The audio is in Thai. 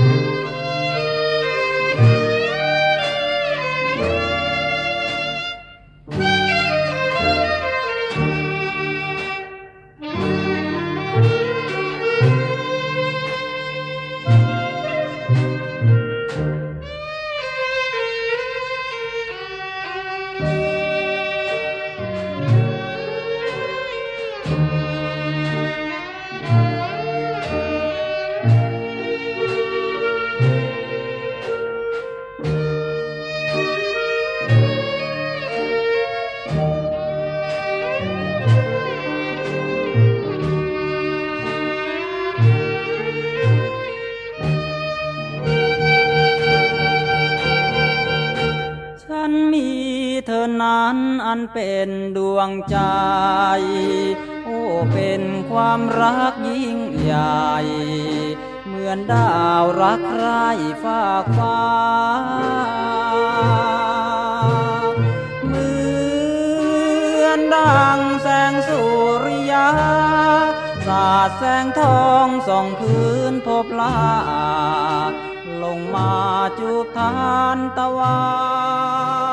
เธอนั้นอันเป็นดวงใจโอ้เป็นความรักยิ่งใหญ่เหมือนดาวรักใคร่ฟากฟ้าเหมือนดังแสงสุริยาสาดแสงทองส่องพื้นพบลาลงมาจูบทานตะวัน